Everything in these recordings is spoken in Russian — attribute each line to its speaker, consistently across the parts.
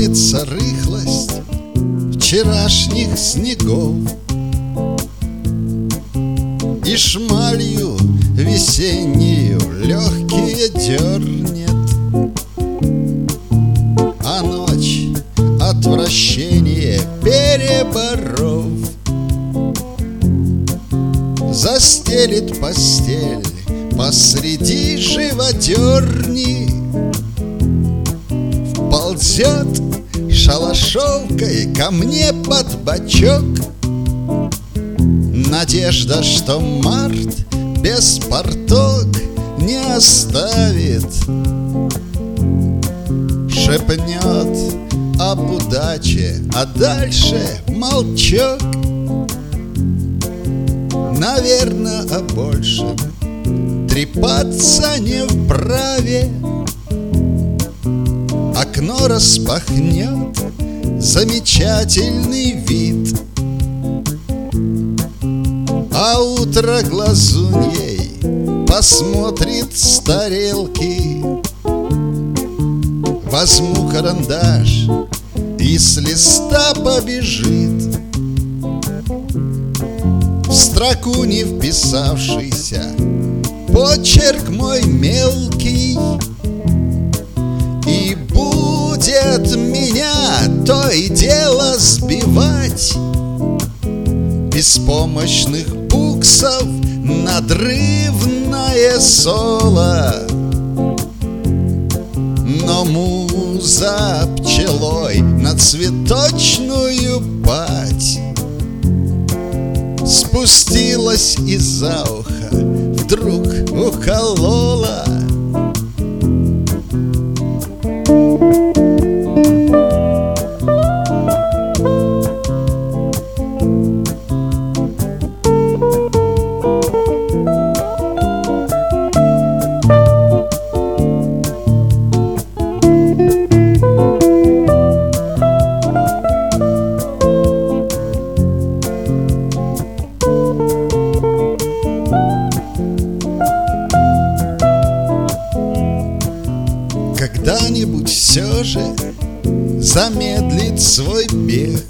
Speaker 1: Чувствуется рыхлость вчерашних снегов, и шмалью весеннюю легкие дернет, а ночь отвращение переборов застелит постель посреди живодерни, вползет шалашовкой ко мне под бочок. Надежда, что март без порток не оставит, шепнет об удаче, а дальше молчок. Наверно, о большем трепаться не вправе. Окно распахнет замечательный вид, а утро глазуньей посмотрит с тарелки. Возьму карандаш и с листа побежит в строку не вписавшийся почерк мой мелкий, и будет меня то и дело сбивать беспомощных буксов надрывное соло. Но муза пчелой на цветочную падь спустилась и за ухо вдруг уколола. Когда-нибудь все же замедлит свой бег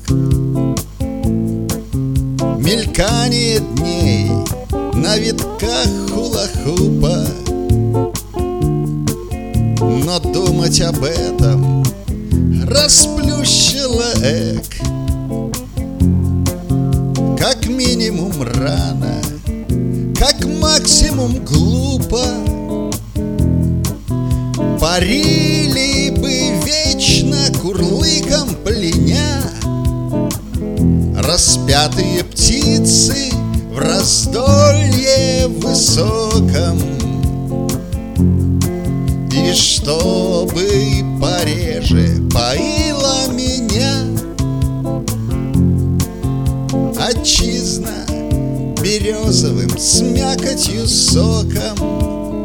Speaker 1: мелькание дней на витках хула-хупа, но думать об этом расплющило эк. Как минимум рано, как максимум глупо. Парили бы вечно курлыком пленя распятые птицы в раздолье высоком. И чтобы пореже поила меня отчизна березовым с мякотью соком.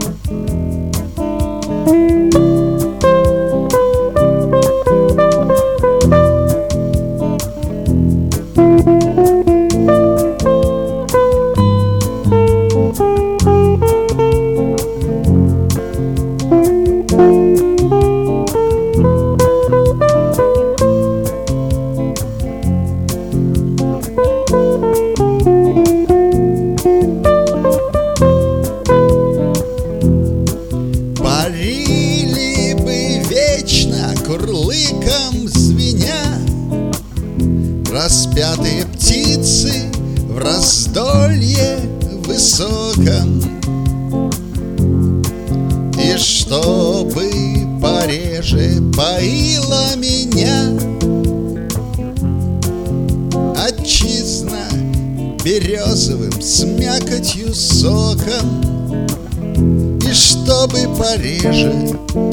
Speaker 1: Парили бы вечно курлыком звеня распятые птицы в раздолье высоком. И чтобы пореже поила меня отчизна березовым с мякотью соком. И чтобы пореже